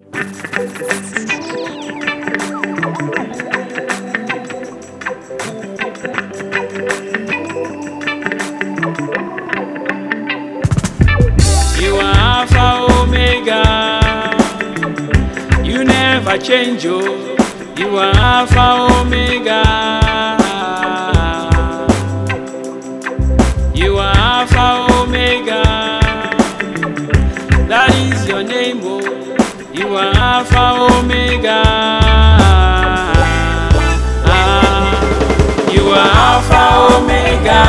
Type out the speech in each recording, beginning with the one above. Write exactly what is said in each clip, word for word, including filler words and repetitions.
You are Alpha Omega. You never change, oh. You are Alpha Omega. You are Alpha Omega. That is your name, oh. You are Alpha Omega. You are Alpha Omega.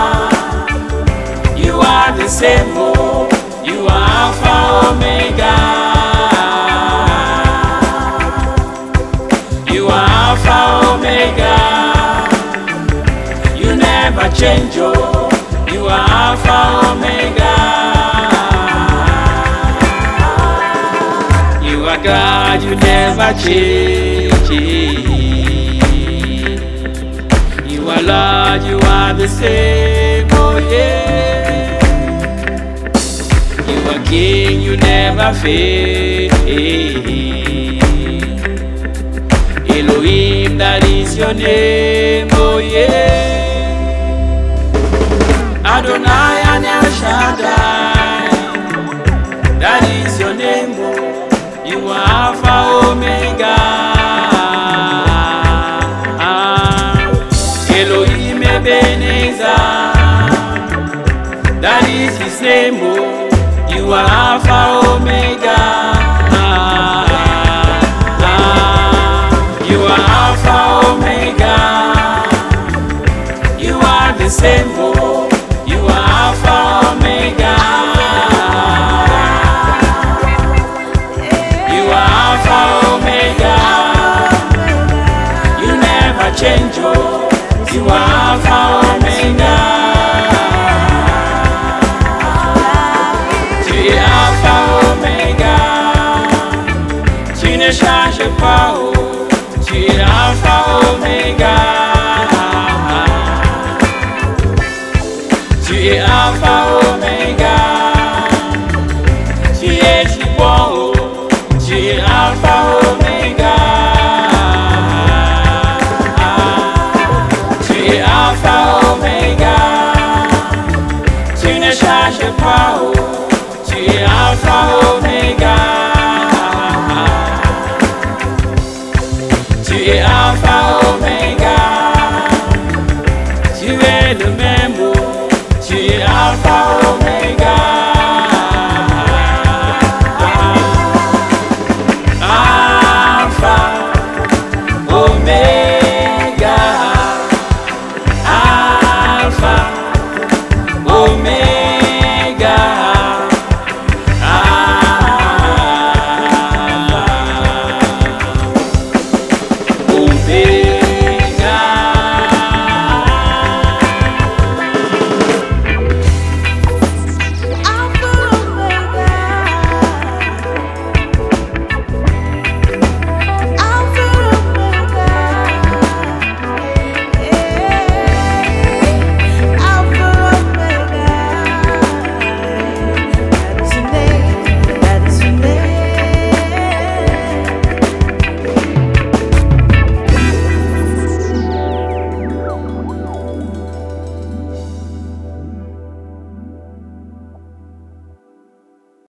You are the same, oh. You are Alpha Omega. You are Alpha Omega. You never change, oh. You are Alpha Omega. You are God, you never change. You are Lord, you are the same, oh yeah. You are King, you never fail. Elohim, that is your name, oh yeah. Adonai and El Shaddai, that is your name, oh. You are Alpha Omega. Elohim Ebenezer, that is his name, oh. You are Alpha Omega. You are Alpha Omega. You are the same, oh. You are Alpha Omega. You are Alpha Omega. You never change, oh. You are Alpha Omega. Tu es Alpha Omega. Tu ne changes pas, oh. Tu es Alpha Omega. Tu es Alpha Omega. Tu es si bon, oh. Tu es Alpha Omega. Tu es Alpha Omega. Tu ne changes pas, oh. Tu es Alpha Omega. Tu es Alpha